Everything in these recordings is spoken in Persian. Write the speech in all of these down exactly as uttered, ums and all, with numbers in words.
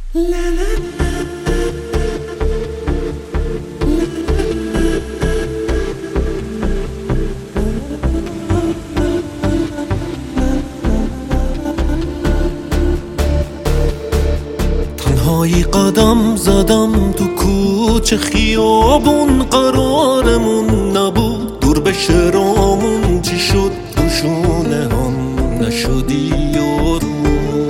تنهایی قدم زدم تو کوچه خیابون، قرارمون نبود دور بشه رامون. چی شد پوشونه هم نشدی یارو.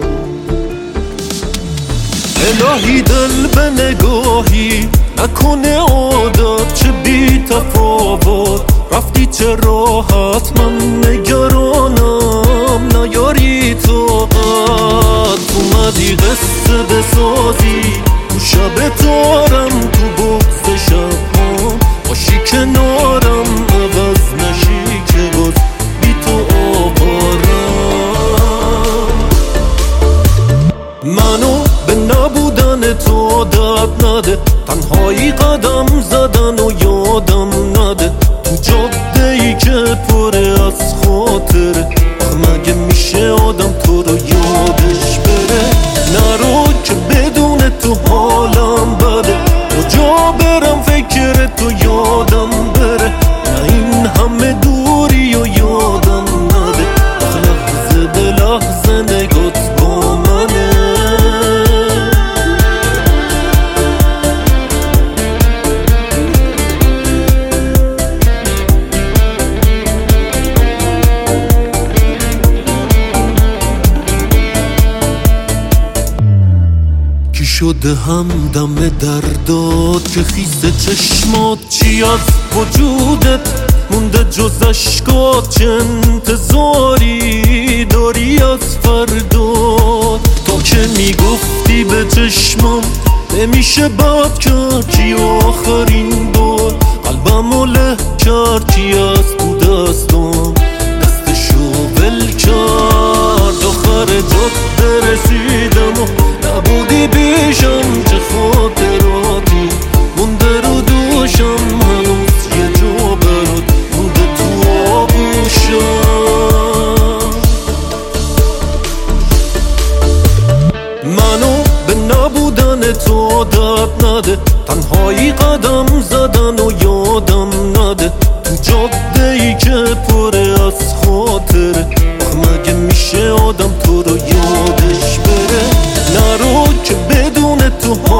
الهی دل به نگاهی نکنه عادت، چه بی تفاوت رفتی چه راحت. من نگرانم نیاری طاقت، اومدی قصه بسازی تو شب تارم. تو بغض شب ها باشی کنارم، عوض نشی که باز بی تو آوارم. منو به نبودن تو عادت نده، تنهایی قدم زدن و یادم نده. تو جاده ای که پره از خاطره، مگه میشه آدم تو رو یادش بره؟ نرو که بدون تو حالم بده، کجا برم فکر تو یادم بره. نه این همه دوری و یادم نده، آخه لحظه به لحظه نگات با منه. شده هم دم درداد که خیسه چشمات. چی از وجودت مونده جز اشکات؟ چه انتظاری داری از فردا؟ تا که میگفتی به چشمم نمیشه بد کرد، کی آخرین بار قلبم رو له کرد؟ کی از تو دستم دستشو ول کرد؟ آخر جاده رسیدم و نبودی پیشم، چه خاطراتی مونده رو دوشم. هنوز یه جا برات مونده تو آغوشم. منو به نبودن تو عادت نده، تنهایی قدم زدن و یادم نده. تو جاده ای که پره از خاطره، مگه میشه آدم تو رو یادش بره؟ نرو که بدون تو